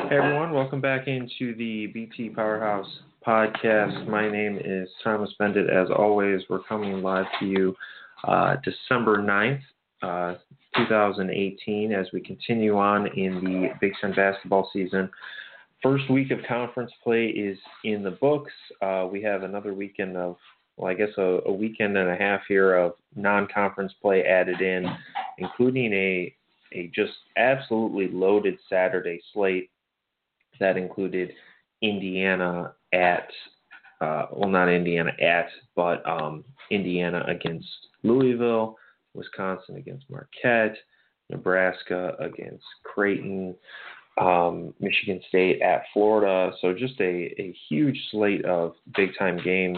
Hey everyone, welcome back into the BT Powerhouse podcast. My name is Thomas Bendit. As always, we're coming live to you December 9th, 2018, as we continue on in the Big Ten basketball season. First week of conference play is in the books. We have another weekend of, a weekend and a half here of non-conference play added in, including a just absolutely loaded Saturday slate that included Indiana Indiana against Louisville, Wisconsin against Marquette, Nebraska against Creighton, Michigan State at Florida. So just a huge slate of big-time games.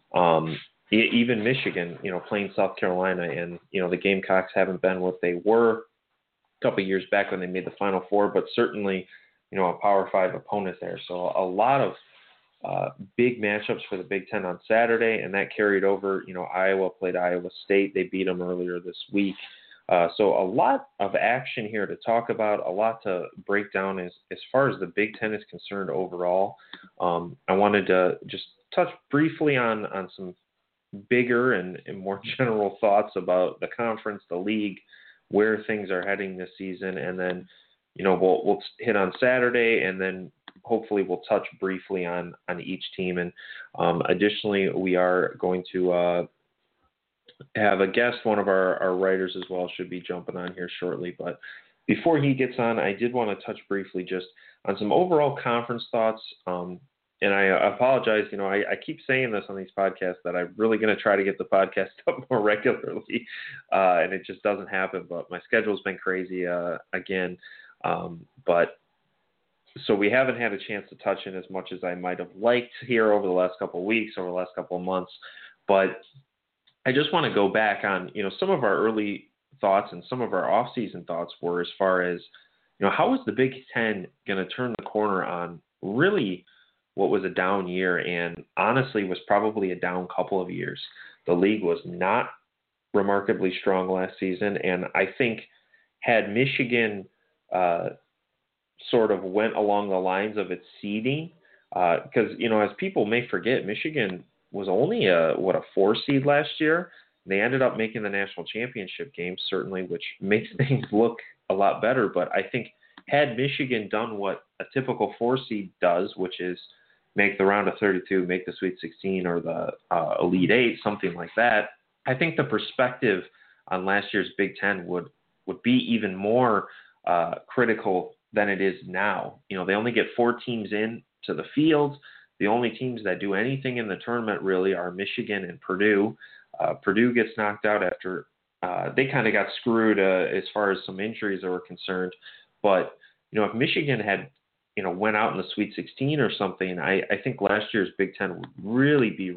Even Michigan, playing South Carolina, and, the Gamecocks haven't been what they were a couple of years back when they made the Final Four, but certainly, a Power 5 opponent there. So a lot of big matchups for the Big Ten on Saturday, and that carried over. Iowa played Iowa State. They beat them earlier this week. So a lot of action here to talk about, a lot to break down as far as the Big Ten is concerned overall. I wanted to just touch briefly on some bigger and more general thoughts about the conference, the league, where things are heading this season, and then we'll hit on Saturday, and then hopefully we'll touch briefly on each team. And additionally, we are going to have a guest. One of our writers as well should be jumping on here shortly. But before he gets on, I did want to touch briefly just on some overall conference thoughts. And I apologize, I keep saying this on these podcasts that I'm really going to try to get the podcast up more regularly, and it just doesn't happen. But my schedule's been crazy again. But so we haven't had a chance to touch in as much as I might have liked here over the last couple of weeks, over the last couple of months. But I just want to go back on, some of our early thoughts and some of our off-season thoughts were as far as, how is the Big Ten going to turn the corner on really what was a down year, and honestly was probably a down couple of years. The league was not remarkably strong last season, and I think had Michigan sort of went along the lines of its seeding, because, as people may forget, Michigan was only a 4 seed last year. They ended up making the national championship game, certainly, which makes things look a lot better. But I think had Michigan done what a typical 4 seed does, which is make the round of 32, make the Sweet 16 or the Elite 8, something like that, I think the perspective on last year's Big Ten would be even more critical than it is now. They only get 4 teams in to the field. The only teams that do anything in the tournament really are Michigan and Purdue. Purdue gets knocked out after they kind of got screwed as far as some injuries are concerned. But, if Michigan had, went out in the Sweet 16 or something, I think last year's Big Ten would really be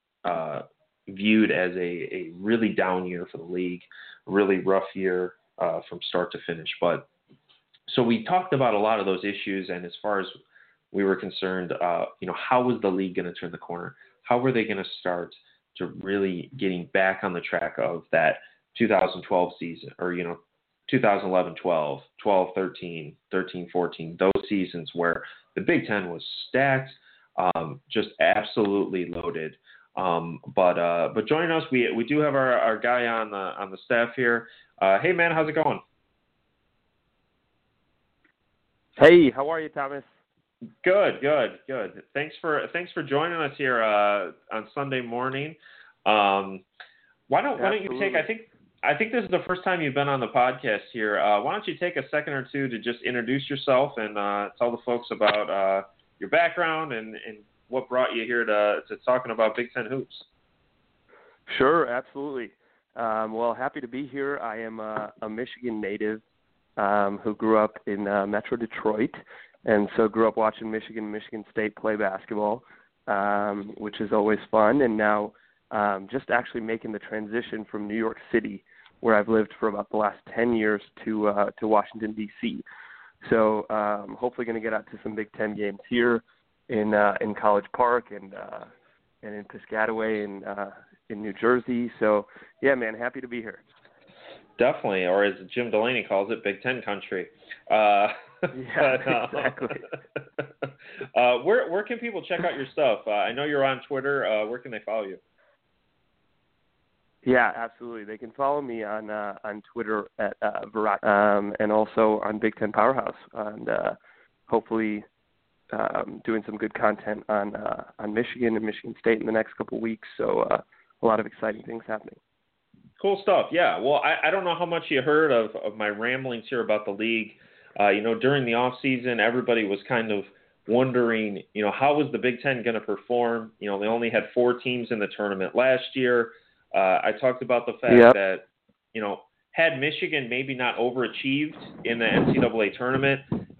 viewed as a really down year for the league, a really rough year from start to finish. But so we talked about a lot of those issues, and as far as we were concerned, how was the league going to turn the corner? How were they going to start to really getting back on the track of that 2012 season, or 2011-12, 12-13, 13-14, those seasons where the Big Ten was stacked, just absolutely loaded. But joining us, we do have our guy on the staff here. Hey man, how's it going? Hey, how are you, Thomas? Good. Thanks for joining us here on Sunday morning. Why don't you take? I think this is the first time you've been on the podcast here. Why don't you take a second or two to just introduce yourself and tell the folks about your background and what brought you here to talking about Big Ten hoops? Sure, absolutely. Well, happy to be here. I am a Michigan native who grew up in Metro Detroit, and so grew up watching Michigan State play basketball, which is always fun. And now just actually making the transition from New York City, where I've lived for about the last 10 years, to Washington, D.C. So hopefully going to get out to some Big Ten games here in College Park and in Piscataway in New Jersey. So, yeah, man, happy to be here. Definitely, or as Jim Delaney calls it, Big Ten country. Yeah, exactly. Where can people check out your stuff? I know you're on Twitter. Where can they follow you? Yeah, absolutely. They can follow me on Twitter at Virat, and also on Big Ten Powerhouse, and hopefully doing some good content on Michigan and Michigan State in the next couple of weeks. So a lot of exciting things happening. Cool stuff. Yeah. Well, I don't know how much you heard of my ramblings here about the league. During the off season, everybody was kind of wondering, how was the Big Ten going to perform? They only had 4 teams in the tournament last year. I talked about the fact that, had Michigan maybe not overachieved in the NCAA tournament,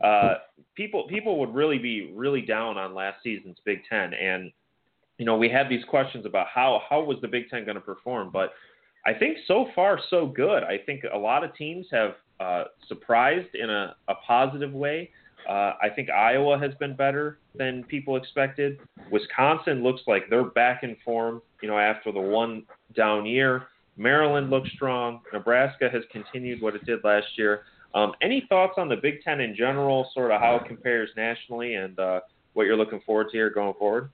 people would really be really down on last season's Big Ten. And, we had these questions about how was the Big Ten going to perform, but I think so far so good. I think a lot of teams have surprised in a positive way. I think Iowa has been better than people expected. Wisconsin looks like they're back in form, after the one down year. Maryland looks strong. Nebraska has continued what it did last year. Any thoughts on the Big Ten in general, sort of how it compares nationally and what you're looking forward to here going forward?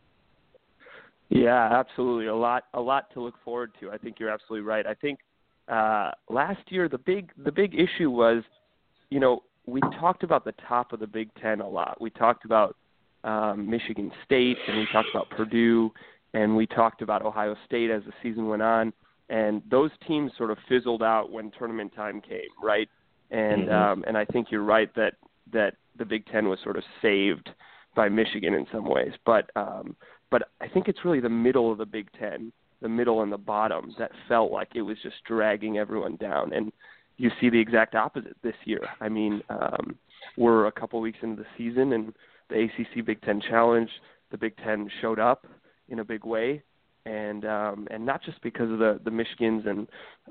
Yeah, absolutely. A lot to look forward to. I think you're absolutely right. I think last year the big issue was, we talked about the top of the Big Ten a lot. We talked about Michigan State, and we talked about Purdue, and we talked about Ohio State as the season went on. And those teams sort of fizzled out when tournament time came, right? And and I think you're right that the Big Ten was sort of saved by Michigan in some ways, but I think it's really the middle of the Big Ten, the middle and the bottom, that felt like it was just dragging everyone down. And you see the exact opposite this year. I mean, we're a couple weeks into the season, and the ACC Big Ten Challenge, the Big Ten showed up in a big way, and not just because of the Michigans and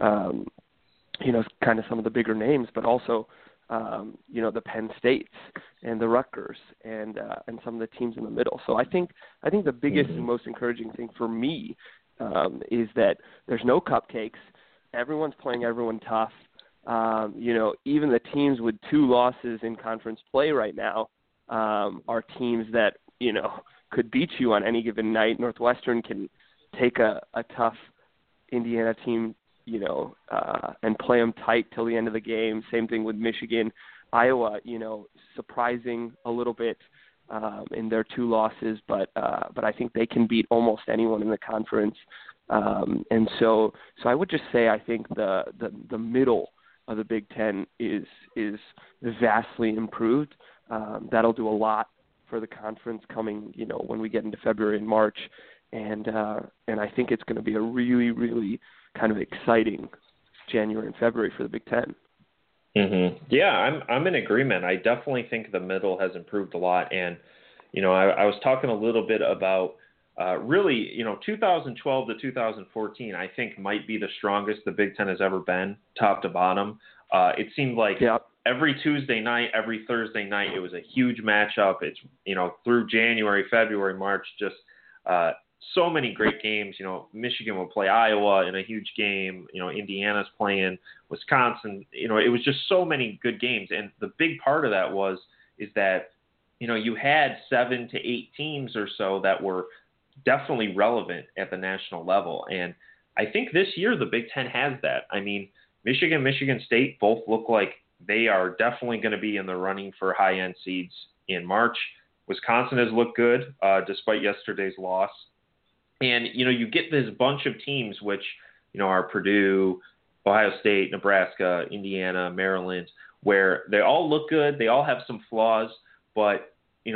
kind of some of the bigger names, but also the Penn States and the Rutgers and some of the teams in the middle. So I think the biggest and most encouraging thing for me is that there's no cupcakes. Everyone's playing everyone tough. Even the teams with 2 losses in conference play right now are teams that, could beat you on any given night. Northwestern can take a tough Indiana team, and play them tight till the end of the game. Same thing with Michigan. Iowa, surprising a little bit in their 2 losses, but I think they can beat almost anyone in the conference. And so I would just say I think the middle of the Big Ten is vastly improved. That'll do a lot for the conference coming, when we get into February and March. And I think it's going to be a really, really kind of exciting January and February for the Big Ten. Yeah, I'm in agreement. I definitely think the middle has improved a lot. And, I was talking a little bit about really, 2012 to 2014, I think might be the strongest the Big Ten has ever been, top to bottom. It seemed like every Tuesday night, every Thursday night, it was a huge matchup. It's, through January, February, March, just so many great games. Michigan will play Iowa in a huge game. Indiana's playing Wisconsin. It was just so many good games. And the big part of that is that, you had 7 to 8 teams or so that were definitely relevant at the national level. And I think this year the Big Ten has that. I mean, Michigan, Michigan State both look like they are definitely going to be in the running for high-end seeds in March. Wisconsin has looked good despite yesterday's loss. And, you get this bunch of teams which, are Purdue, Ohio State, Nebraska, Indiana, Maryland, where they all look good. They all have some flaws. But,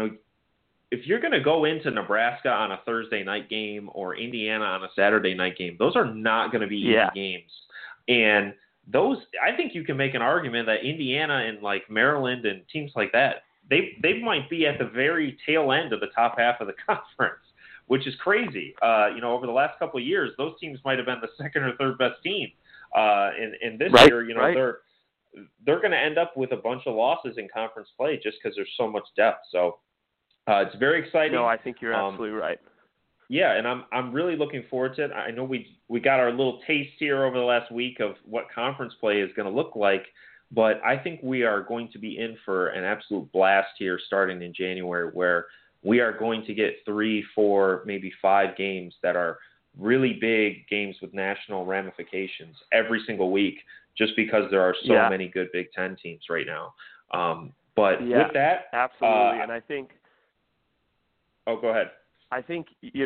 if you're going to go into Nebraska on a Thursday night game or Indiana on a Saturday night game, those are not going to be easy games. And those, I think you can make an argument that Indiana and like Maryland and teams like that, they might be at the very tail end of the top half of the conference, which is crazy. Over the last couple of years, those teams might have been the second or third best team. And this year, they're going to end up with a bunch of losses in conference play just because there's so much depth. So it's very exciting. No, I think you're absolutely right. Yeah, and I'm really looking forward to it. I know we got our little taste here over the last week of what conference play is going to look like. But I think we are going to be in for an absolute blast here starting in January, where we are going to get 3, 4, maybe 5 games that are really big games with national ramifications every single week, just because there are so many good Big Ten teams right now. But with that, absolutely, and I think. Oh, go ahead. I think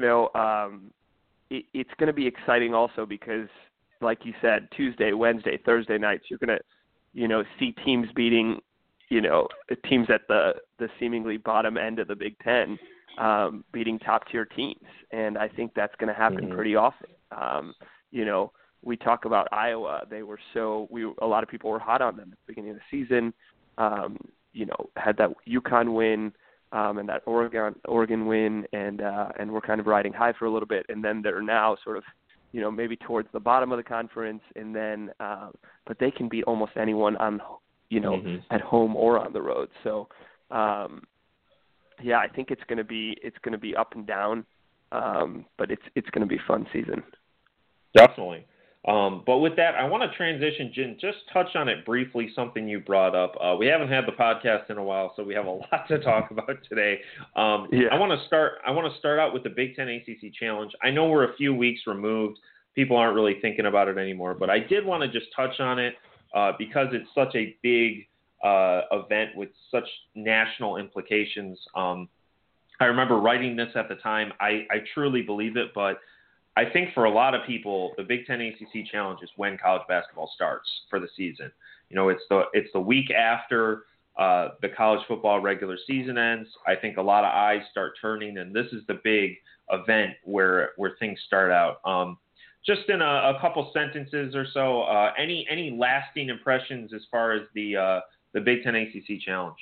it's going to be exciting also because, like you said, Tuesday, Wednesday, Thursday nights, you're going to see teams beating, teams at the seemingly bottom end of the Big Ten, beating top-tier teams. And I think that's going to happen pretty often. We talk about Iowa. A lot of people were hot on them at the beginning of the season, had that UConn win and that Oregon win, and we're kind of riding high for a little bit. And then they're now sort of, maybe towards the bottom of the conference, and then, but they can beat almost anyone on, at home or on the road. So, I think it's going to be up and down, but it's going to be a fun season. Definitely. But with that, I want to transition, Jen, just touch on it briefly, something you brought up. We haven't had the podcast in a while, so we have a lot to talk about today. I want to start out with the Big Ten ACC Challenge. I know we're a few weeks removed. People aren't really thinking about it anymore, but I did want to just touch on it because it's such a big event with such national implications. I remember writing this at the time. I truly believe it, but I think for a lot of people, the Big Ten ACC Challenge is when college basketball starts for the season. It's the week after the college football regular season ends. I think a lot of eyes start turning, and this is the big event where things start out. Just in a couple sentences or so, any lasting impressions as far as the Big Ten ACC Challenge?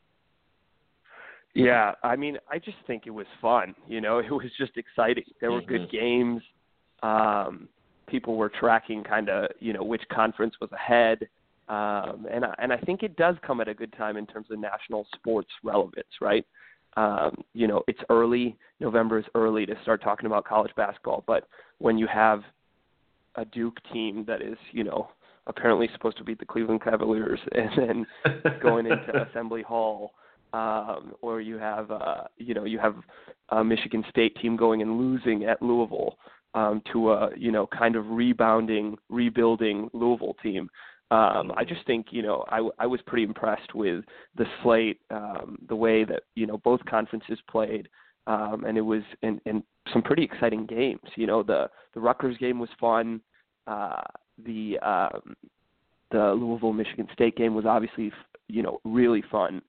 Yeah, I mean, I just think it was fun. It was just exciting. There were good games. People were tracking kind of, which conference was ahead. And I think it does come at a good time in terms of national sports relevance, right? It's early. November is early to start talking about college basketball. But when you have a Duke team that is, apparently supposed to beat the Cleveland Cavaliers and then going into Assembly Hall, or you have a Michigan State team going and losing at Louisville to a kind of rebuilding Louisville team. I just think I was pretty impressed with the slate, the way that both conferences played, and it was in some pretty exciting games. The Rutgers game was fun. The Louisville Michigan State game was obviously really fun.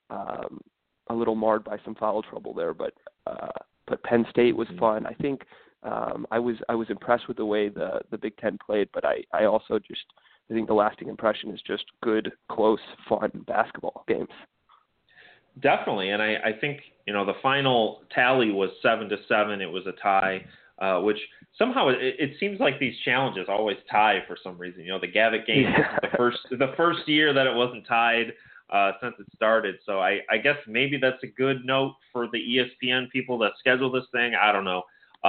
A little marred by some foul trouble there, but Penn State was fun. I think I was impressed with the way the Big Ten played, but I also I think the lasting impression is just good, close, fun basketball games. Definitely, and I think the final tally was 7-7. It was a tie, which somehow it seems like these challenges always tie for some reason. The Gavitt game, the first year that it wasn't tied since it started. So I guess maybe that's a good note for the ESPN people that schedule this thing. I don't know.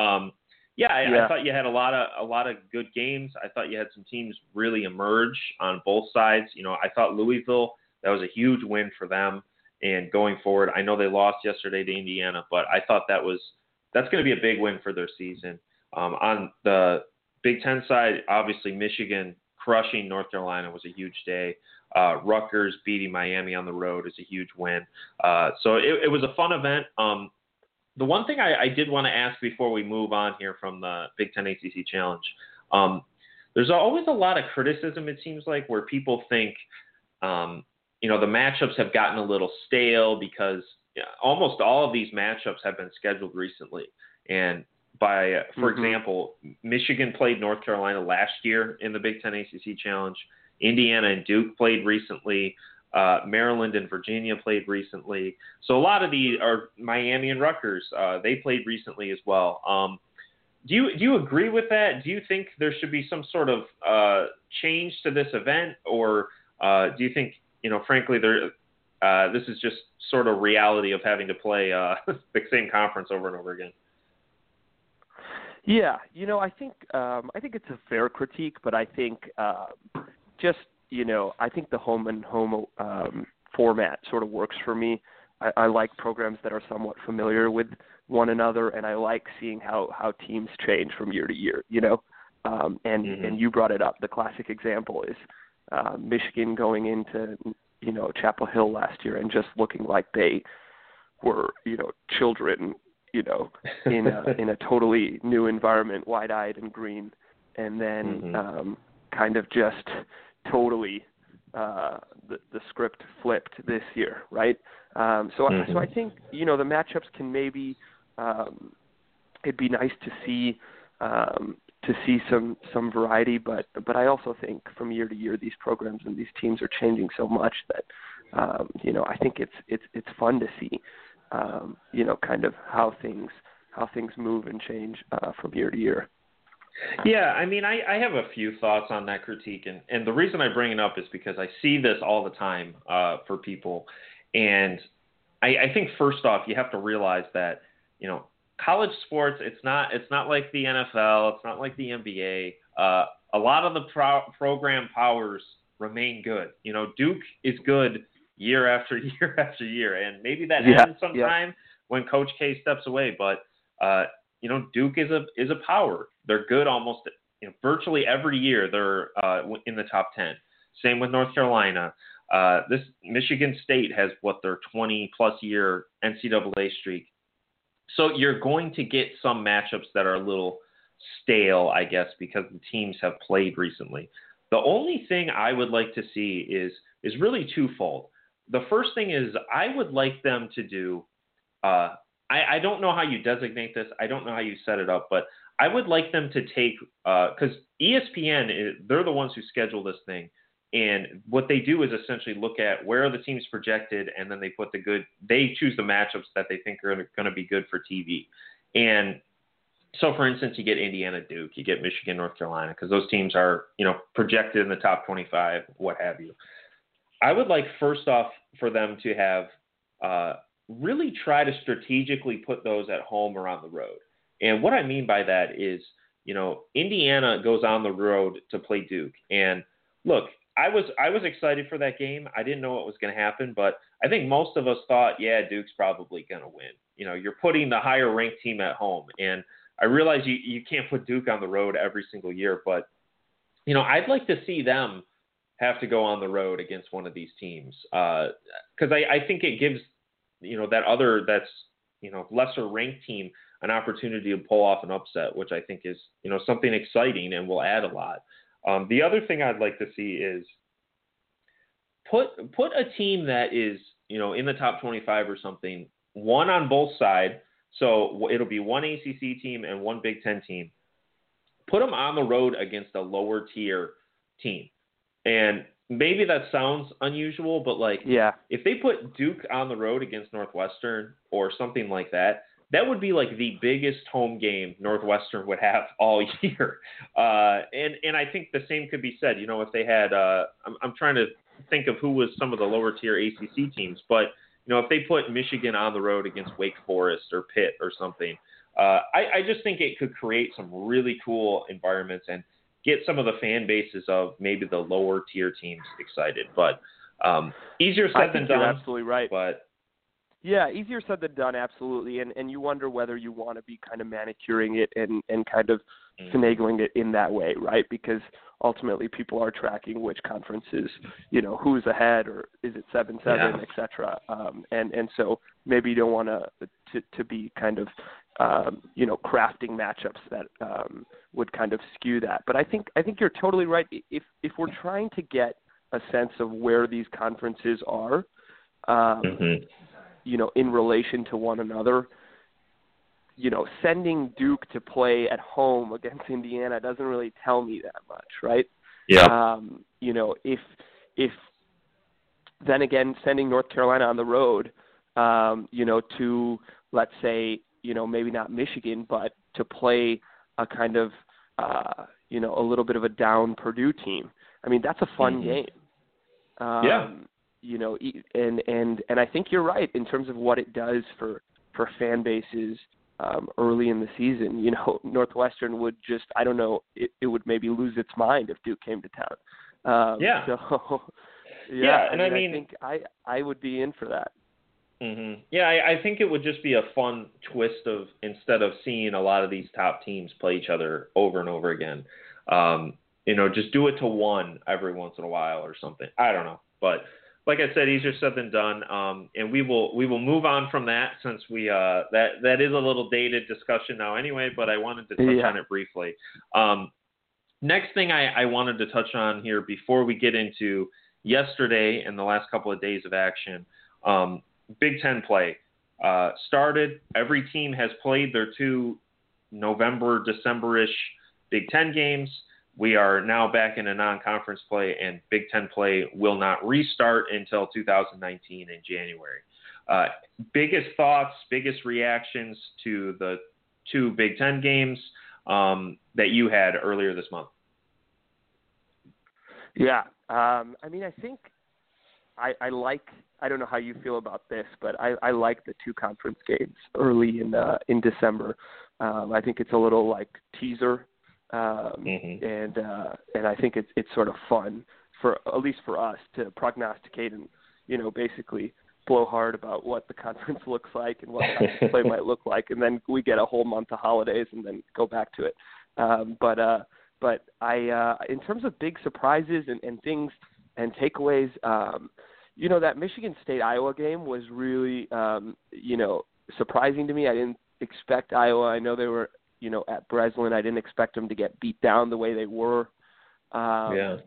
I thought you had a lot of good games. I thought you had some teams really emerge on both sides. I thought Louisville, that was a huge win for them. And going forward, I know they lost yesterday to Indiana, but I thought that's going to be a big win for their season. On the Big Ten side, obviously Michigan crushing North Carolina was a huge day. Rutgers beating Miami on the road is a huge win. So it was a fun event. The one thing I did want to ask before we move on here from the Big Ten ACC Challenge, there's always a lot of criticism, it seems like, where people think, the matchups have gotten a little stale because almost all of these matchups have been scheduled recently. And for example, Michigan played North Carolina last year in the Big Ten ACC Challenge. Indiana and Duke played recently. Maryland and Virginia played recently. So a lot of these are Miami and Rutgers. They played recently as well. Do you agree with that? Do you think there should be some sort of change to this event, or do you think, frankly, this is just sort of reality of having to play the same conference over and over again? Yeah, I think it's a fair critique, but I think just I think the home and home format sort of works for me. I like programs that are somewhat familiar with one another, and I like seeing how teams change from year to year, and you brought it up. The classic example is Michigan going into, Chapel Hill last year and just looking like they were, children, in a totally new environment, wide-eyed and green, and then kind of just totally the script flipped this year, right? So I think, the matchups can maybe it'd be nice to see some variety, but I also think from year to year these programs and these teams are changing so much that I think it's fun to see kind of how things move and change from year to year. Yeah, I mean, I have a few thoughts on that critique, and the reason I bring it up is because I see this all the time for people, and I think first off, you have to realize that, college sports, it's not like the NFL, it's not like the NBA. A lot of the program powers remain good. Duke is good year after year after year, and maybe that ends sometime when Coach K steps away, but Duke is a power. They're good almost virtually every year. They're in the top 10. Same with North Carolina. This Michigan State has their 20-plus year NCAA streak. So you're going to get some matchups that are a little stale, I guess, because the teams have played recently. The only thing I would like to see is really twofold. The first thing is I would like them to do I don't know how you designate this. I don't know how you set it up, but I would like them to take because ESPN, they're the ones who schedule this thing. And what they do is essentially look at where are the teams projected, and then they choose the matchups that they think are going to be good for TV. And so, for instance, you get Indiana, Duke, you get Michigan, North Carolina, because those teams are, projected in the top 25, what have you. I would like, first off, for them to have really try to strategically put those at home or on the road. And what I mean by that is, Indiana goes on the road to play Duke. And look, I was excited for that game. I didn't know what was going to happen, but I think most of us thought, Duke's probably going to win. You're putting the higher ranked team at home. And I realize you can't put Duke on the road every single year, but, I'd like to see them have to go on the road against one of these teams. Because I think it gives, that's lesser ranked team an opportunity to pull off an upset, which I think is, something exciting and will add a lot. The other thing I'd like to see is put a team that is, in the top 25 or something, one on both sides. So it'll be one ACC team and one Big Ten team. Put them on the road against a lower tier team. And maybe that sounds unusual, but if they put Duke on the road against Northwestern or something like that, that would be like the biggest home game Northwestern would have all year. And I think the same could be said, if they had, I'm trying to think of who was some of the lower tier ACC teams, but, if they put Michigan on the road against Wake Forest or Pitt or something, I just think it could create some really cool environments and get some of the fan bases of maybe the lower tier teams excited. But easier said than done. You're absolutely right. But yeah, easier said than done, absolutely. And you wonder whether you want to be kind of manicuring it and kind of finagling it in that way, right? Because ultimately people are tracking which conferences, who's ahead, or is it 7-7, et cetera. And so maybe you don't want to be kind of, crafting matchups that would kind of skew that. But I think you're totally right. If we're trying to get a sense of where these conferences are, in relation to one another, sending Duke to play at home against Indiana doesn't really tell me that much, right? Yeah. If then again, sending North Carolina on the road, to, let's say, maybe not Michigan, but to play a kind of, a little bit of a down Purdue team. I mean, that's a fun game. And I think you're right in terms of what it does for fan bases early in the season. Northwestern would just, I don't know, it would maybe lose its mind if Duke came to town. Yeah. So, Yeah, and I think I would be in for that. Yeah, I think it would just be a fun twist of, instead of seeing a lot of these top teams play each other over and over again, just do it to one every once in a while or something. I don't know, but like I said, easier said than done. And we will move on from that, since we that is a little dated discussion now anyway. But I wanted to touch on it briefly. Next thing I wanted to touch on here before we get into yesterday and the last couple of days of action. Big Ten play started. Every team has played their 2 November, December-ish Big Ten games. We are now back in a non-conference play, and Big Ten play will not restart until 2019 in January. Biggest thoughts, biggest reactions to the 2 Big Ten games that you had earlier this month? Yeah. I think I like, I don't know how you feel about this, but I like the 2 conference games early in December. I think it's a little like teaser, and I think it's sort of fun, for at least for us, to prognosticate and basically blow hard about what the conference looks like and what conference play might look like, and then we get a whole month of holidays and then go back to it. But I in terms of big surprises and things and takeaways, that Michigan State-Iowa game was really, surprising to me. I didn't expect Iowa. I know they were, at Breslin. I didn't expect them to get beat down the way they were. But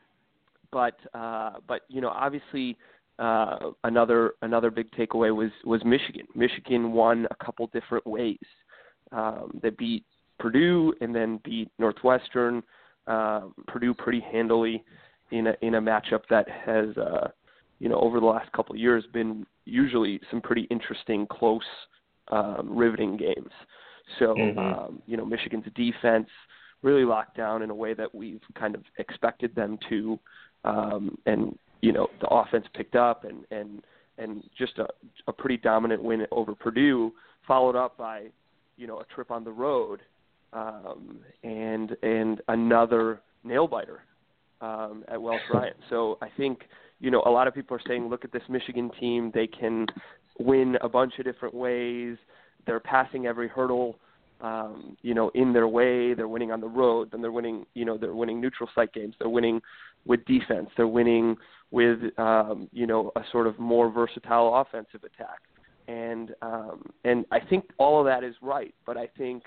obviously, another big takeaway was Michigan. Michigan won a couple different ways. They beat Purdue and then beat Northwestern. Purdue pretty handily in a matchup that has, over the last couple of years been usually some pretty interesting, close, riveting games. So, Michigan's defense really locked down in a way that we've kind of expected them to, and the offense picked up and just a pretty dominant win over Purdue, followed up by, a trip on the road, and another nail biter at Welsh Ryan. So I think, a lot of people are saying, look at this Michigan team. They can win a bunch of different ways. They're passing every hurdle, in their way. They're winning on the road. Then they're winning neutral site games. They're winning with defense. They're winning with, a sort of more versatile offensive attack. And I think all of that is right. But I think,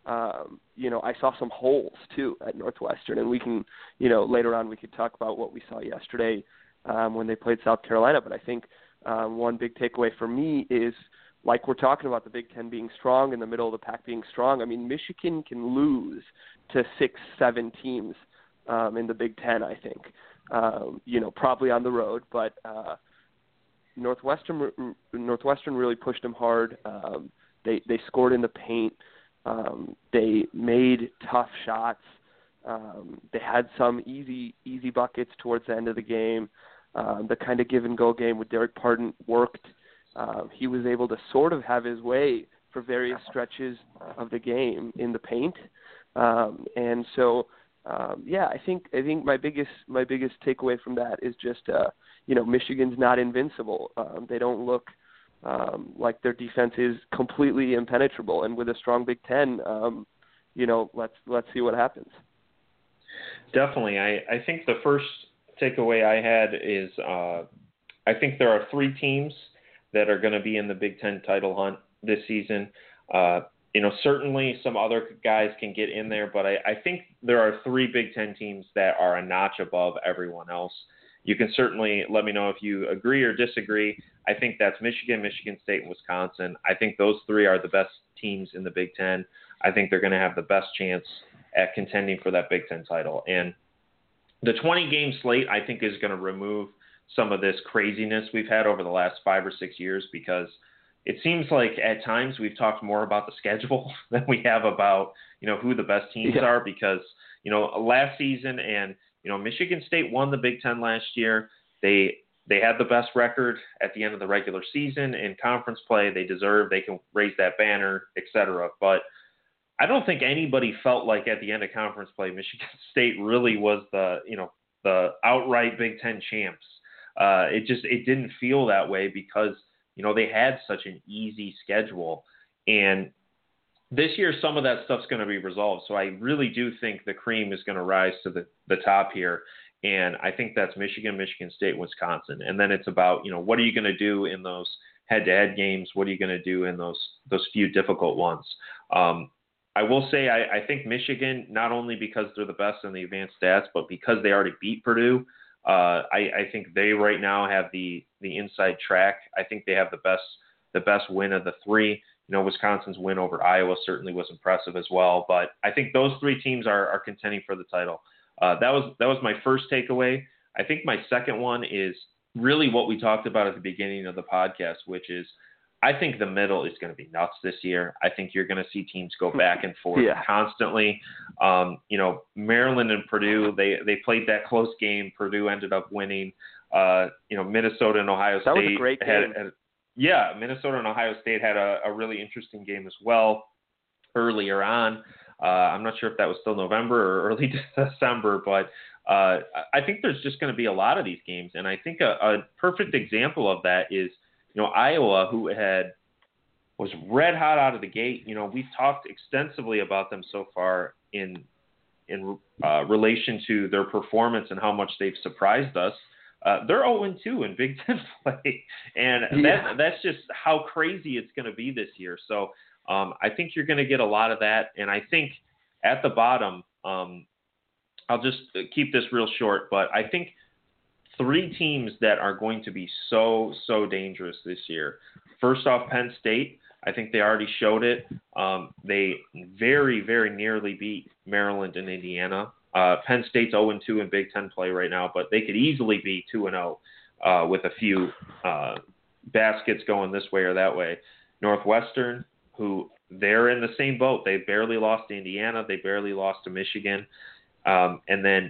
I saw some holes too at Northwestern, and we can, later on we could talk about what we saw yesterday when they played South Carolina. But I think one big takeaway for me is, like we're talking about the Big Ten being strong, in the middle of the pack being strong. I mean, Michigan can lose to 6-7 teams in the Big Ten, I think, probably on the road. But Northwestern really pushed them hard. They scored in the paint. They made tough shots. They had some easy buckets towards the end of the game. The kind of give-and-go game with Derek Pardon worked. He was able to sort of have his way for various stretches of the game in the paint. And so, I think my biggest takeaway from that is just, Michigan's not invincible. They don't look like their defense is completely impenetrable. And with a strong Big Ten, let's see what happens. Definitely. I think the first takeaway I had is I think there are 3 teams that are going to be in the Big Ten title hunt this season. Certainly some other guys can get in there, but I think there are 3 Big Ten teams that are a notch above everyone else. You can certainly let me know if you agree or disagree. I think that's Michigan, Michigan State, and Wisconsin. I think those 3 are the best teams in the Big Ten. I think they're going to have the best chance at contending for that Big Ten title. And the 20-game slate, I think, is going to remove some of this craziness we've had over the last 5 or 6 years, because it seems like at times we've talked more about the schedule than we have about, who the best teams are, because, last season and, Michigan State won the Big Ten last year. They had the best record at the end of the regular season in conference play. They can raise that banner, et cetera. But I don't think anybody felt like at the end of conference play, Michigan State really was the the outright Big Ten champs. It didn't feel that way because, they had such an easy schedule. And this year, some of that stuff's going to be resolved. So I really do think the cream is going to rise to the top here. And I think that's Michigan, Michigan State, Wisconsin. And then it's about, what are you going to do in those head-to-head games? What are you going to do in those few difficult ones? I will say I think Michigan, not only because they're the best in the advanced stats, but because they already beat Purdue, I think they right now have the inside track. I think they have the best win of the three. Wisconsin's win over Iowa certainly was impressive as well. But I think those three teams are contending for the title. That was my first takeaway. I think my second one is really what we talked about at the beginning of the podcast, which is I think the middle is going to be nuts this year. I think you're going to see teams go back and forth constantly. Maryland and Purdue, they played that close game. Purdue ended up winning. Minnesota and Ohio State. That was a great game. Minnesota and Ohio State had a really interesting game as well earlier on. I'm not sure if that was still November or early December, but I think there's just going to be a lot of these games. And I think a perfect example of that is, Iowa, who was red hot out of the gate. We've talked extensively about them so far in relation to their performance and how much they've surprised us. They're 0-2 in Big Ten play, and that's just how crazy it's going to be this year. So I think you're going to get a lot of that, and I think at the bottom, I'll just keep this real short, but I think three teams that are going to be so dangerous this year. First off, Penn State. I think they already showed it. They very, very nearly beat Maryland and Indiana. Penn State's 0-2 in Big Ten play right now, but they could easily be 2-0 with a few baskets going this way or that way. Northwestern, who they're in the same boat. They barely lost to Indiana. They barely lost to Michigan. And then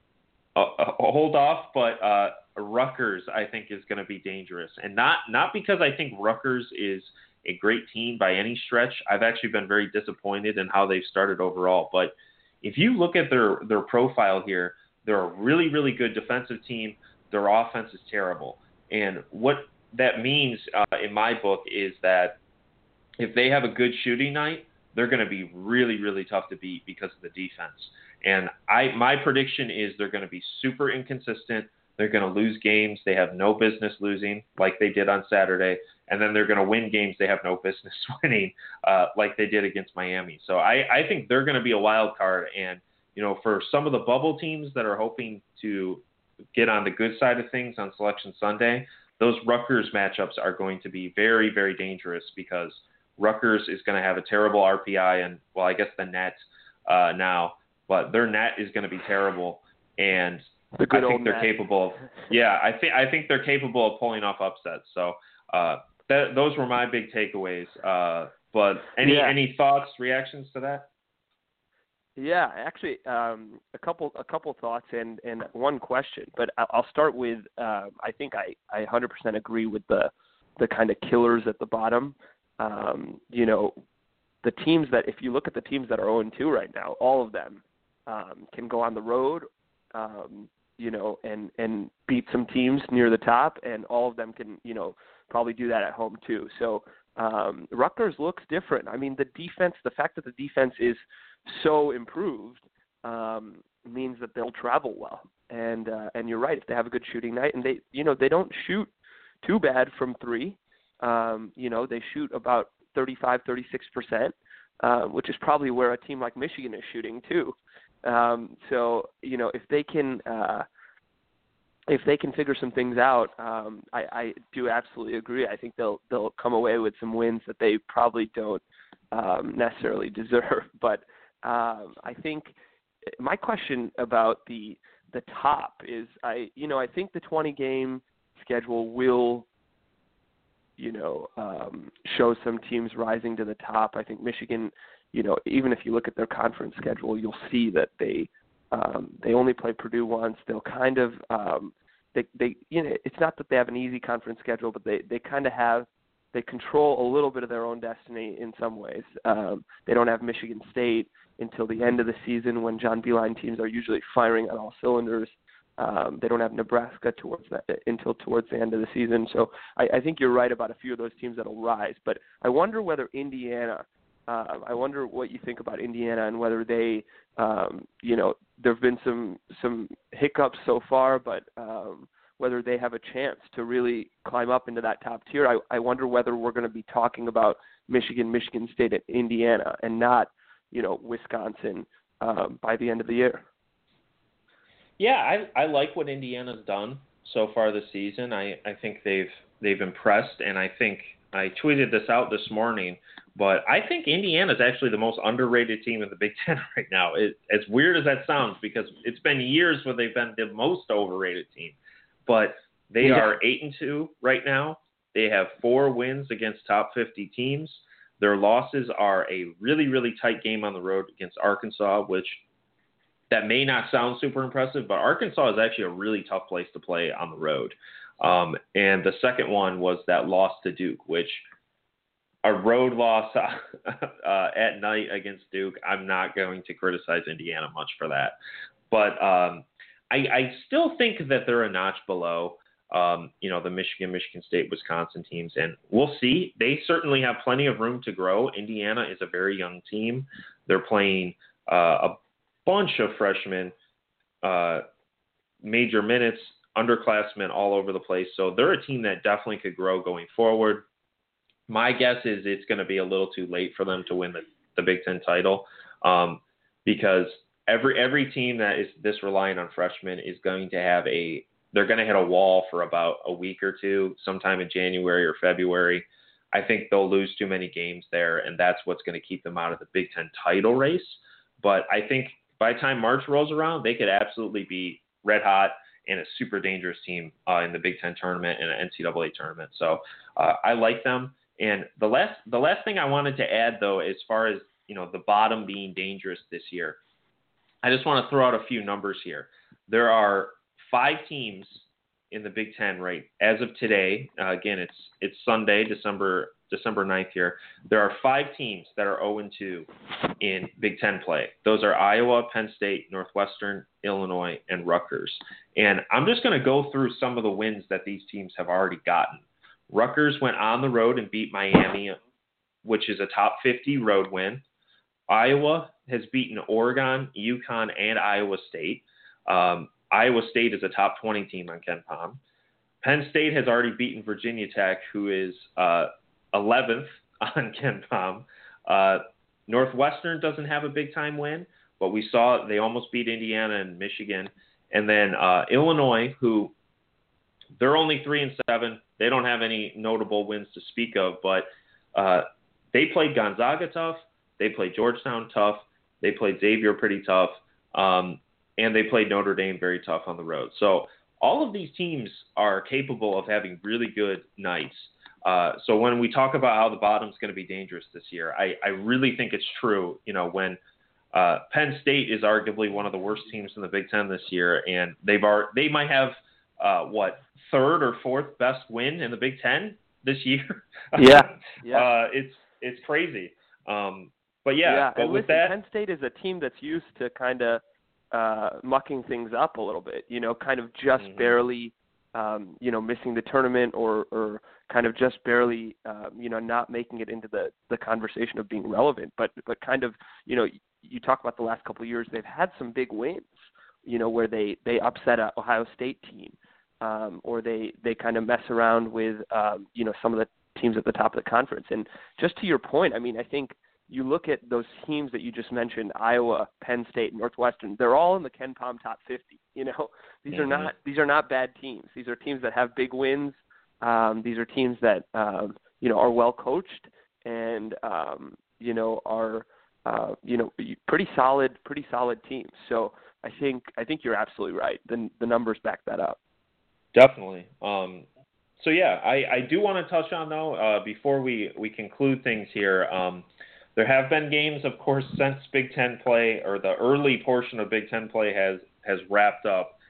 hold off, but Rutgers, I think, is going to be dangerous. And not because I think Rutgers is a great team by any stretch. I've actually been very disappointed in how they've started overall. But if you look at their profile here, they're a really, really good defensive team. Their offense is terrible. And what that means, in my book, is that if they have a good shooting night, they're going to be really, really tough to beat because of the defense. And my prediction is they're going to be super inconsistent. They're going to lose games they have no business losing, like they did on Saturday. And then they're going to win games they have no business winning, like they did against Miami. So I think they're going to be a wild card. And, for some of the bubble teams that are hoping to get on the good side of things on Selection Sunday, those Rutgers matchups are going to be very, very dangerous because Rutgers is going to have a terrible RPI and, well, I guess the net now. But their net is going to be terrible, and I think they're capable of. Yeah, I think they're capable of pulling off upsets. So those were my big takeaways. But any thoughts, reactions to that? Yeah, actually, a couple thoughts and one question. But I'll start with I think I 100% agree with the kind of killers at the bottom. The teams that, if you look at the teams that are 0-2 right now, all of them can go on the road, and beat some teams near the top, and all of them can, probably do that at home too. So Rutgers looks different. I mean, the fact that the defense is so improved means that they'll travel well. And you're right, if they have a good shooting night, and they don't shoot too bad from three. They shoot about 35-36%, which is probably where a team like Michigan is shooting too. So if they can figure some things out, I do absolutely agree. I think they'll come away with some wins that they probably don't necessarily deserve. But I think my question about the top is I think the 20-game schedule will show some teams rising to the top. I think Michigan, even if you look at their conference schedule, you'll see that they only play Purdue once. They'll kind of it's not that they have an easy conference schedule, but they control a little bit of their own destiny in some ways. They don't have Michigan State until the end of the season when John Beilein teams are usually firing on all cylinders. They don't have Nebraska until towards the end of the season. So I think you're right about a few of those teams that'll rise. But I wonder whether Indiana. I wonder what you think about Indiana and whether they, there have been some hiccups so far, but whether they have a chance to really climb up into that top tier. I wonder whether we're going to be talking about Michigan State, and Indiana, and not, Wisconsin by the end of the year. Yeah, I like what Indiana's done so far this season. I think they've impressed, and I think I tweeted this out this morning, but I think Indiana's actually the most underrated team in the Big Ten right now. As weird as that sounds, because it's been years where they've been the most overrated team, but they are 8-2 right now. They have 4 wins against top 50 teams. Their losses are a really, really tight game on the road against Arkansas, which that may not sound super impressive, but Arkansas is actually a really tough place to play on the road. And the second one was that loss to Duke, which a road loss at night against Duke, I'm not going to criticize Indiana much for that. But I still think that they're a notch below, the Michigan State, Wisconsin teams. And we'll see. They certainly have plenty of room to grow. Indiana is a very young team. They're playing a bunch of freshmen, major minutes, underclassmen all over the place. So they're a team that definitely could grow going forward. My guess is it's going to be a little too late for them to win the Big Ten title, because every team that is this reliant on freshmen is going to have they're going to hit a wall for about a week or two, sometime in January or February. I think they'll lose too many games there, and that's what's going to keep them out of the Big Ten title race. But I think by the time March rolls around, they could absolutely be red hot and a super dangerous team in the Big Ten tournament and an NCAA tournament. So I like them. And the last thing I wanted to add, though, as far as the bottom being dangerous this year, I just want to throw out a few numbers here. There are 5 teams in the Big Ten right as of today. Again, it's Sunday, December 9th here. There are 5 teams that are 0-2 in Big Ten play. Those are Iowa, Penn State, Northwestern, Illinois, and Rutgers. And I'm just going to go through some of the wins that these teams have already gotten. Rutgers went on the road and beat Miami, which is a top 50 road win. Iowa has beaten Oregon, UConn, and Iowa State. Iowa State is a top 20 team on KenPom. Penn State has already beaten Virginia Tech, who is 11th on KenPom. Northwestern doesn't have a big-time win, but we saw they almost beat Indiana and Michigan. And then Illinois, who they're only 3-7. They don't have any notable wins to speak of, but they played Gonzaga tough. They played Georgetown tough. They played Xavier pretty tough. And they played Notre Dame very tough on the road. So all of these teams are capable of having really good nights. So when we talk about how the bottom's going to be dangerous this year, I really think it's true. When Penn State is arguably one of the worst teams in the Big Ten this year, and they might have third or fourth best win in the Big Ten this year. Yeah. It's crazy. But and with listen, that, Penn State is a team that's used to kind of mucking things up a little bit, kind of just barely, missing the tournament or kind of just barely, not making it into the conversation of being relevant. But kind of, you talk about the last couple of years, they've had some big wins, where they upset a Ohio State team, or they kind of mess around with, some of the teams at the top of the conference. And just to your point, I mean, I think you look at those teams that you just mentioned, Iowa, Penn State, Northwestern, they're all in the KenPom top 50. These are not bad teams. These are teams that have big wins. These are teams that, are well coached and, are, pretty solid teams. So I think you're absolutely right. The numbers back that up. Definitely. I do want to touch on, though, before we conclude things here, there have been games, of course, since Big Ten play, or the early portion of Big Ten play has wrapped up.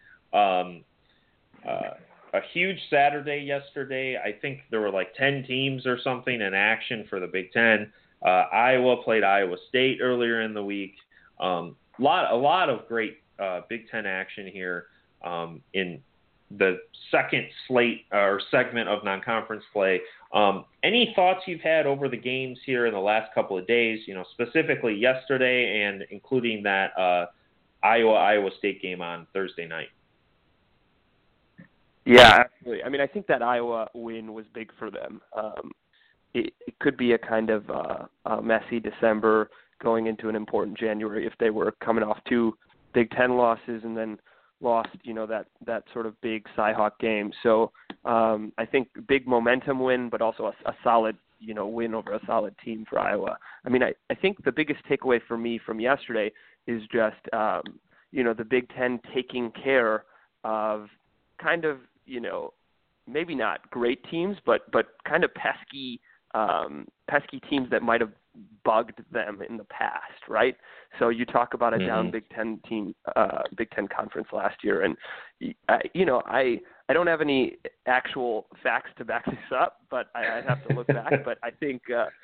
A huge Saturday yesterday. I think there were like 10 teams or something in action for the Big Ten. Iowa played Iowa State earlier in the week. A lot of great Big Ten action here. in the second slate or segment of non-conference play. Any thoughts you've had over the games here in the last couple of days, specifically yesterday and including that Iowa State game on Thursday night? Yeah, absolutely. I mean, I think that Iowa win was big for them. It could be a kind of a messy December going into an important January if they were coming off 2 Big Ten losses and then lost, that sort of big Cy-Hawk game. So I think big momentum win, but also a solid, win over a solid team for Iowa. I mean, I think the biggest takeaway for me from yesterday is just, the Big Ten taking care of kind of, maybe not great teams, but kind of pesky teams that might have bugged them in the past, right? So you talk about a down Big Ten team, Big Ten conference last year, and I don't have any actual facts to back this up, but I have to look back. But I think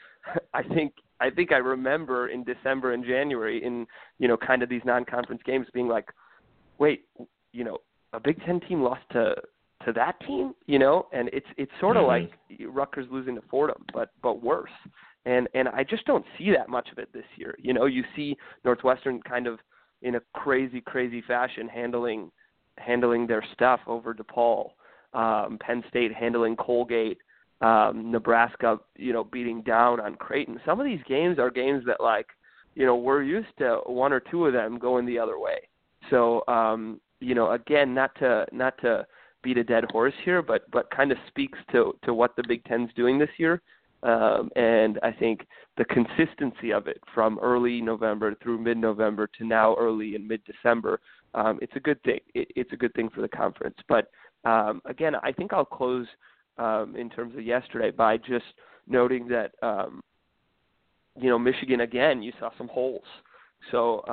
I remember in December and January in kind of these non-conference games being like, wait, a Big Ten team lost to that team, and it's sort of like Rutgers losing to Fordham, but worse. And I just don't see that much of it this year. You see Northwestern kind of in a crazy fashion handling their stuff over DePaul, Penn State handling Colgate, Nebraska, beating down on Creighton. Some of these games are games that we're used to 1 or 2 of them going the other way. So, again, not to beat a dead horse here, but kind of speaks to what the Big Ten's doing this year. And I think the consistency of it from early November through mid-November to now early and mid-December, it's a good thing. It's a good thing for the conference. But, again, I think I'll close in terms of yesterday by just noting that, Michigan, again, you saw some holes. So,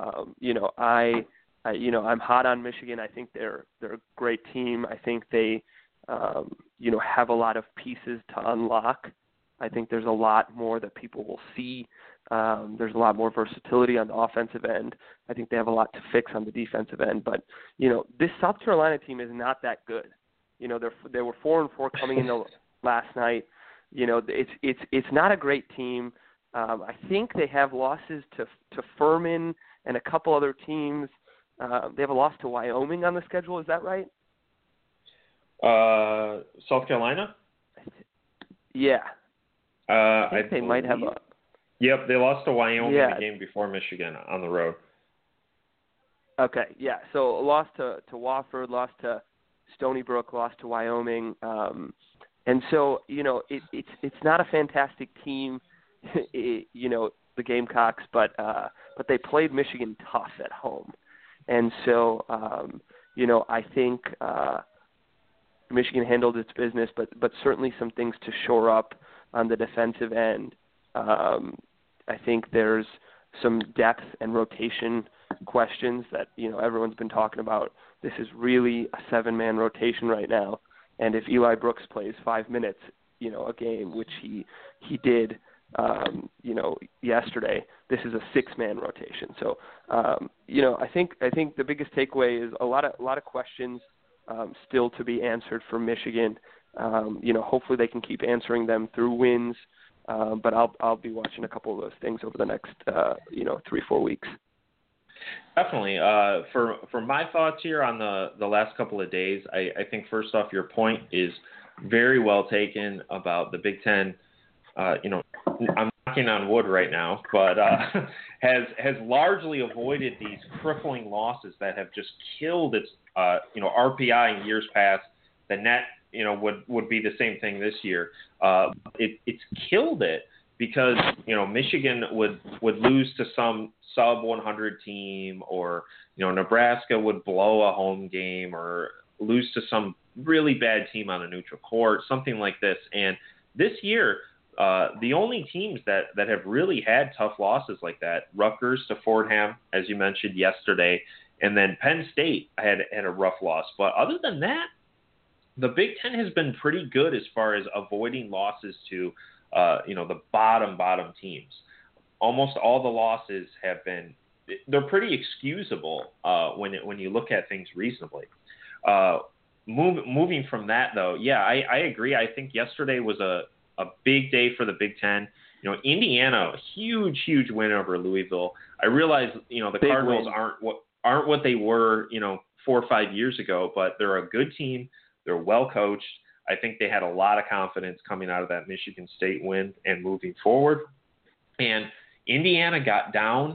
I'm hot on Michigan. I think they're a great team. I think they, have a lot of pieces to unlock. I think there's a lot more that people will see. There's a lot more versatility on the offensive end. I think they have a lot to fix on the defensive end. But, this South Carolina team is not that good. They were 4-4 coming into last night. It's not a great team. I think they have losses to Furman and a couple other teams. They have a loss to Wyoming on the schedule. Is that right? South Carolina? Yeah. I think they might have a... Yep, they lost to Wyoming the game before Michigan on the road. Okay, yeah. So lost to Wofford, lost to Stony Brook, lost to Wyoming. And so, it's not a fantastic team, the Gamecocks, but they played Michigan tough at home. And so, I think Michigan handled its business, but certainly some things to shore up on the defensive end. I think there's some depth and rotation questions that, everyone's been talking about. This is really a 7-man rotation right now. And if Eli Brooks plays 5 minutes, a game, which he did, yesterday, this is a 6-man rotation. So, I think the biggest takeaway is a lot of questions still to be answered for Michigan. Hopefully they can keep answering them through wins. But I'll be watching a couple of those things over the next 3-4 weeks. Definitely. For my thoughts here on the last couple of days, I think first off, your point is very well taken about the Big Ten. I'm knocking on wood right now, but has largely avoided these crippling losses that have just killed its RPI in years past. The net would be the same thing this year. It's killed it because Michigan would lose to some sub 100 team, or Nebraska would blow a home game or lose to some really bad team on a neutral court, something like this. And this year, the only teams that have really had tough losses like that, Rutgers to Fordham, as you mentioned yesterday, and then Penn State had a rough loss. But other than that, the Big Ten has been pretty good as far as avoiding losses to, the bottom teams. Almost all the losses they're pretty excusable when you look at things reasonably. Moving from that, though, yeah, I agree. I think yesterday was a big day for the Big Ten. Indiana, huge win over Louisville. I realize, the Big Cardinals win. aren't what they were, 4 or 5 years ago, but they're a good team. They're well coached. I think they had a lot of confidence coming out of that Michigan State win and moving forward. And Indiana got down.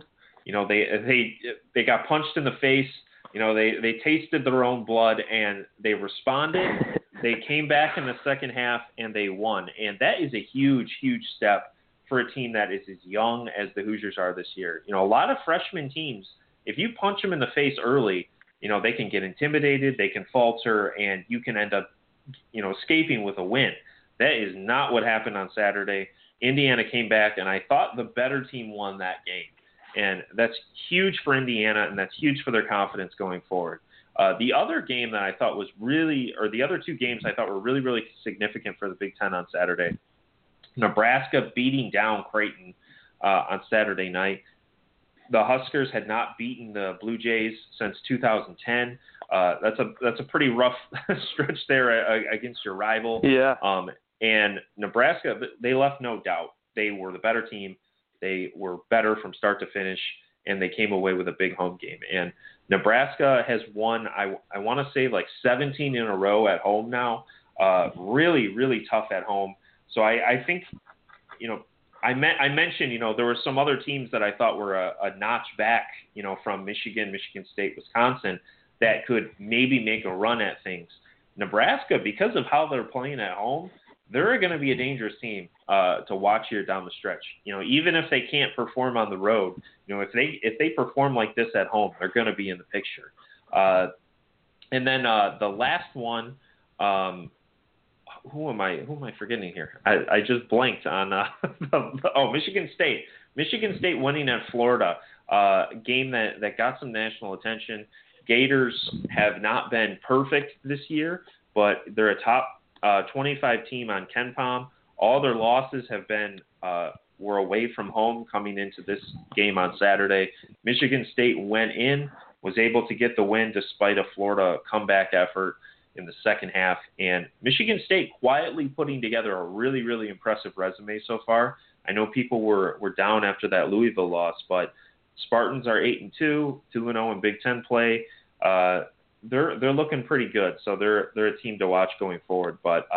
They got punched in the face. They tasted their own blood and they responded. They came back in the second half and they won. And that is a huge step for a team that is as young as the Hoosiers are this year. A lot of freshman teams, if you punch them in the face early, they can get intimidated, they can falter, and you can end up, escaping with a win. That is not what happened on Saturday. Indiana came back, and I thought the better team won that game. And that's huge for Indiana, and that's huge for their confidence going forward. The other game that I thought was the other two games I thought were really significant for the Big Ten on Saturday. Nebraska beating down Creighton on Saturday night. The Huskers had not beaten the Blue Jays since 2010. That's a pretty rough stretch there against your rival. Yeah. And Nebraska, they left no doubt. They were the better team. They were better from start to finish, and they came away with a big home game. And Nebraska has won, I want to say, like 17 in a row at home now. Really tough at home. So I think, I mentioned, there were some other teams that I thought were a notch back, from Michigan State, Wisconsin, that could maybe make a run at things. Nebraska, because of how they're playing at home, they're going to be a dangerous team to watch here down the stretch. Even if they can't perform on the road, if they perform like this at home, they're going to be in the picture. And then the last one, who am I forgetting here? I just blanked on Michigan State. Michigan State winning at Florida, game that got some national attention. Gators have not been perfect this year, but they're a top 25 team on KenPom. All their losses have been were away from home coming into this game on Saturday. Michigan State went in, was able to get the win despite a Florida comeback effort in the second half. And Michigan State quietly putting together a really impressive resume so far. I know people were down after that Louisville loss, but Spartans are 8-2, 2-0 in Big Ten play. They're looking pretty good, so they're a team to watch going forward. But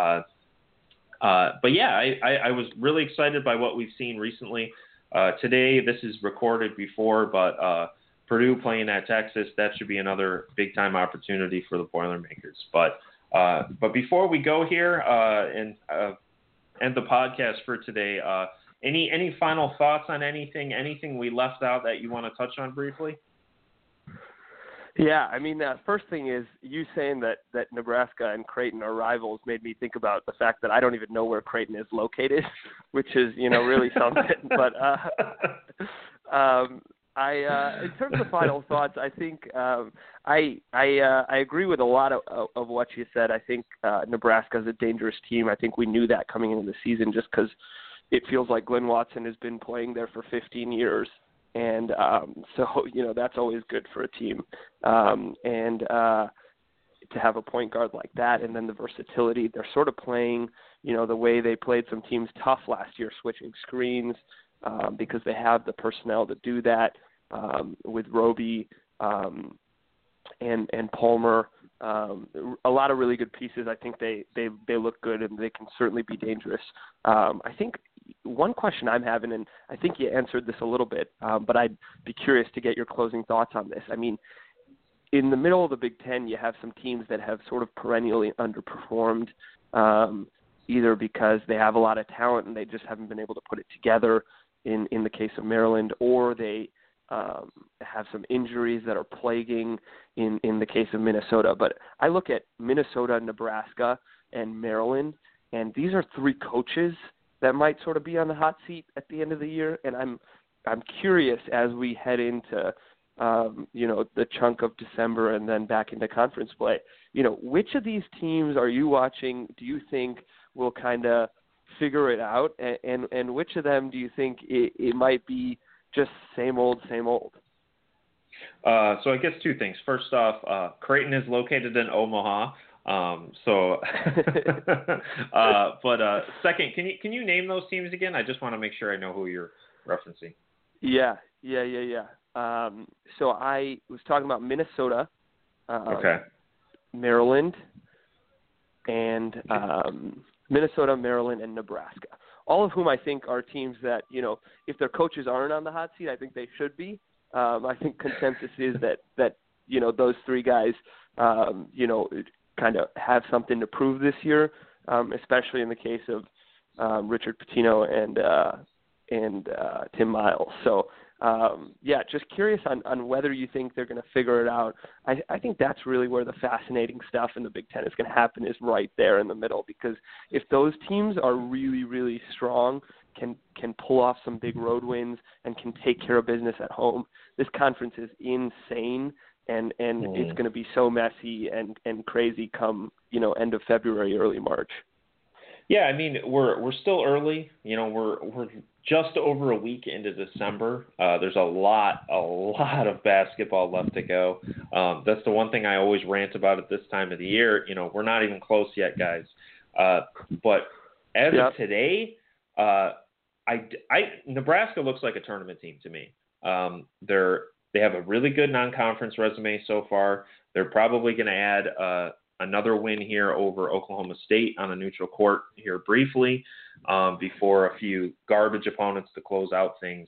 yeah, I was really excited by what we've seen recently. Today, this is recorded before, but Purdue playing at Texas, that should be another big time opportunity for the Boilermakers. But before we go here and end the podcast for today, any final thoughts on anything we left out that you want to touch on briefly? Yeah, I mean, first thing is you saying that Nebraska and Creighton are rivals made me think about the fact that I don't even know where Creighton is located, which is, really something. But in terms of final thoughts, I think I agree with a lot of what you said. I think Nebraska is a dangerous team. I think we knew that coming into the season just because it feels like Glenn Watson has been playing there for 15 years. And so, that's always good for a team. And to have a point guard like that and then the versatility, they're sort of playing, the way they played some teams tough last year, switching screens because they have the personnel to do that with Roby and Palmer. A lot of really good pieces. I think they look good and they can certainly be dangerous. I think one question I'm having, and I think you answered this a little bit, but I'd be curious to get your closing thoughts on this. I mean, in the middle of the Big Ten, you have some teams that have sort of perennially underperformed, either because they have a lot of talent and they just haven't been able to put it together in the case of Maryland, or they have some injuries that are plaguing in the case of Minnesota. But I look at Minnesota, Nebraska, and Maryland, and these are three coaches that might sort of be on the hot seat at the end of the year. And I'm curious as we head into, the chunk of December and then back into conference play, which of these teams are you watching, do you think will kind of figure it out? And which of them do you think it might be just same old? So I guess two things. First off, Creighton is located in Omaha. But second, can you name those teams again? I just want to make sure I know who you're referencing. Yeah. So I was talking about Minnesota, Maryland, and Minnesota, Maryland, and Nebraska. All of whom I think are teams that, if their coaches aren't on the hot seat, I think they should be. I think consensus is that those three guys, kind of have something to prove this year, especially in the case of Richard Pitino and Tim Miles. So, just curious on whether you think they're going to figure it out. I think that's really where the fascinating stuff in the Big Ten is going to happen, is right there in the middle, because if those teams are really, really strong, can pull off some big road wins and can take care of business at home, this conference is insane, and it's going to be so messy and crazy come, end of February, early March. Yeah, I mean, we're still early. We're just over a week into December. There's a lot of basketball left to go. That's the one thing I always rant about at this time of the year. We're not even close yet, guys. But as of today, Nebraska looks like a tournament team to me. They have a really good non-conference resume so far. They're probably going to add another win here over Oklahoma State on a neutral court here briefly, before a few garbage opponents to close out things.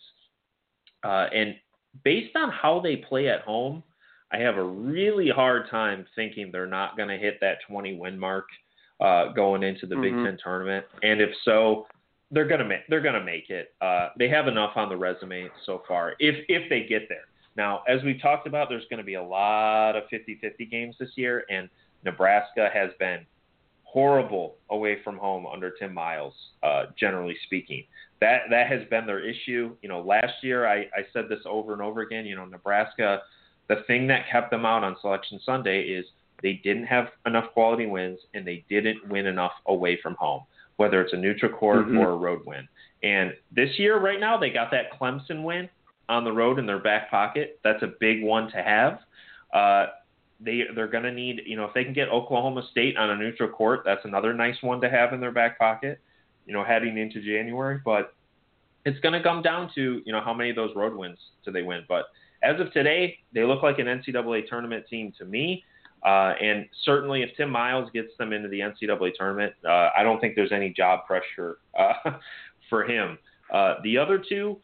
And based on how they play at home, I have a really hard time thinking they're not going to hit that 20-win mark going into the Big Ten tournament. And if so, they're going to make it. They have enough on the resume so far if they get there. Now, as we talked about, there's going to be a lot of 50-50 games this year, and Nebraska has been horrible away from home under Tim Miles, generally speaking. That has been their issue. Last year I said this over and over again. Nebraska, the thing that kept them out on Selection Sunday is they didn't have enough quality wins, and they didn't win enough away from home, whether it's a neutral court or a road win. And this year, right now, they got that Clemson win on the road in their back pocket. That's a big one to have. They're going to need, if they can get Oklahoma State on a neutral court, that's another nice one to have in their back pocket, heading into January. But it's going to come down to, how many of those road wins do they win. But as of today, they look like an NCAA tournament team to me. And certainly if Tim Miles gets them into the NCAA tournament, I don't think there's any job pressure for him. The other two,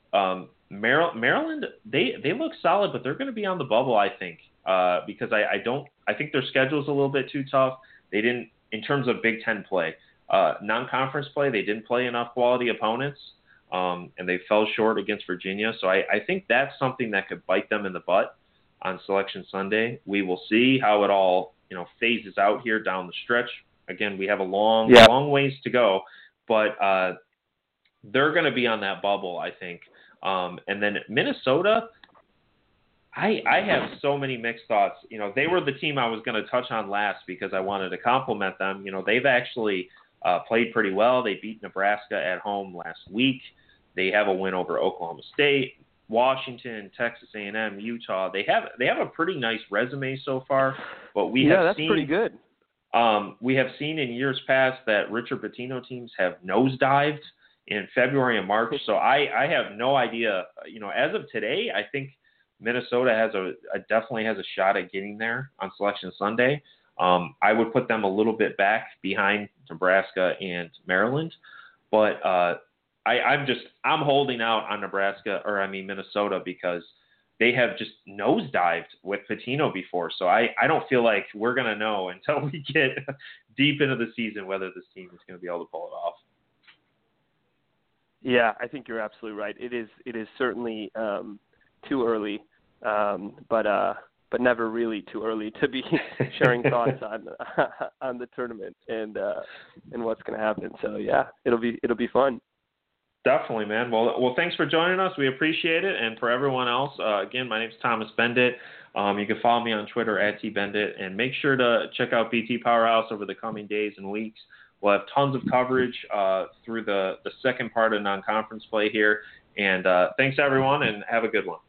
Maryland, they look solid, but they're going to be on the bubble, I think. Because I think their schedule's a little bit too tough. They didn't, in terms of Big Ten play, non-conference play, they didn't play enough quality opponents, and they fell short against Virginia. So I think that's something that could bite them in the butt on Selection Sunday. We will see how it all, phases out here down the stretch. Again, we have a long ways to go, but they're going to be on that bubble, I think. And then Minnesota, I have so many mixed thoughts. They were the team I was going to touch on last because I wanted to compliment them. They've actually played pretty well. They beat Nebraska at home last week. They have a win over Oklahoma State, Washington, Texas A&M, Utah. They have a pretty nice resume so far. But that's pretty good. We have seen in years past that Richard Pitino teams have nosedived in February and March. So I have no idea. As of today, I think Minnesota definitely has a shot at getting there on Selection Sunday. I would put them a little bit back behind Nebraska and Maryland, but I'm holding out on Minnesota because they have just nosedived with Pitino before. So I don't feel like we're going to know until we get deep into the season whether this team is going to be able to pull it off. Yeah, I think you're absolutely right. It is certainly too early, but never really too early to be sharing thoughts on the tournament and what's going to happen. So yeah, it'll be fun. Definitely, man. Well, thanks for joining us. We appreciate it. And for everyone else, again, my name's Thomas Bendit. You can follow me on Twitter @TBendit, and make sure to check out BT Powerhouse over the coming days and weeks. We'll have tons of coverage through the second part of non-conference play here. And thanks, everyone, and have a good one.